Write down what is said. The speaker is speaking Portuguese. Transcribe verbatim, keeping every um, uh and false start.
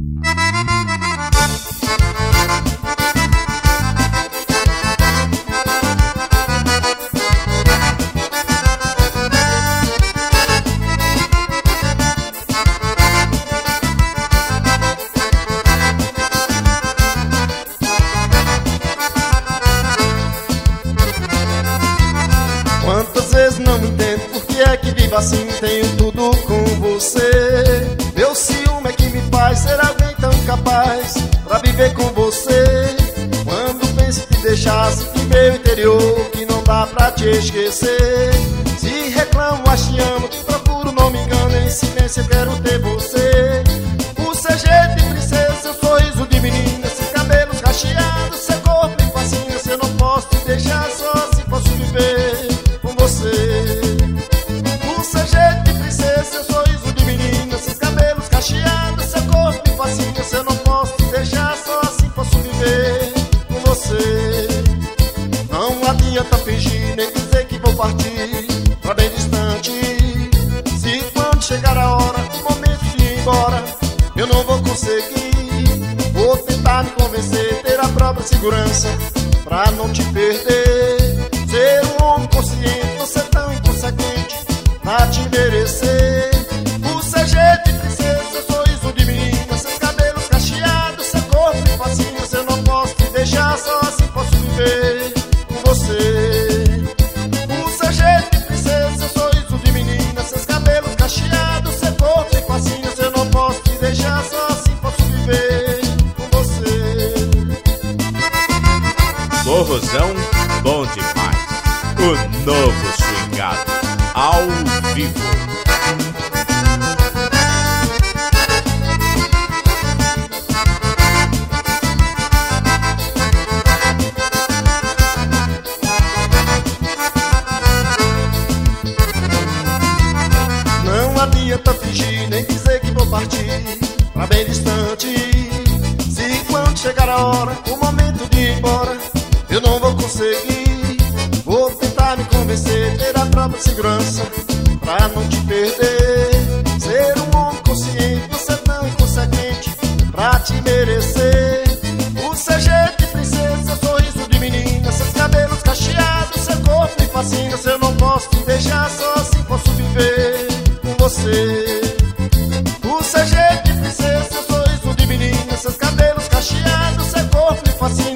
Quantas vezes não me entendo por que é que vivo assim, tenho tudo com você. Meu ciúme é que me faz ser alguém tão capaz pra viver com você. Quando penso em te deixar, sinto em meu interior que não dá pra te esquecer. Se reclamo, acho te amo, te procuro, não me engano, em silêncio eu quero ter você. O seu jeito de princesa, seu sorriso de menina, seus cabelos cacheados, seu corpo me fascina. Se eu não posso te deixar só assim, posso viver com você. O seu jeito de princesa, seu sorriso de menina, seus cabelos cacheados, seu corpo me fascina. Se eu não posso te deixar só assim, posso viver com você. Não adianta fingir nem dizer que vou partir pra bem distante. Se quando chegar a hora, o momento de ir embora, eu não vou conseguir. Vou tentar me convencer, ter a própria segurança pra não te perder. Ser um homem consciente, você tão inconsequente pra te merecer. O seu jeito de princesa, seu sorriso de menina, seus cabelos cacheados, seu corpo me fascina. Se eu não posso te deixar, só assim posso viver com você. O seu jeito de princesa, seu sorriso de menina, seus cabelos cacheados, seu corpo me fascina. Se eu não posso te deixar, só assim posso viver com você. Forrozão bom demais. O novo swingado ao vivo. Não adianta fingir nem dizer que vou partir pra bem distante. Se quando chegar a hora, o momento de ir embora, eu não vou conseguir. Vou tentar me convencer, ter a própria segurança pra não te perder. Ser um homem consciente, você tão inconsequente pra te merecer. O seu jeito de princesa, seu sorriso de menina, seus cabelos cacheados, seu corpo me fascina. Se eu não posso te deixar, só assim posso viver com você. O seu jeito de princesa, seu sorriso de menina, seus cabelos cacheados, seu corpo me fascina.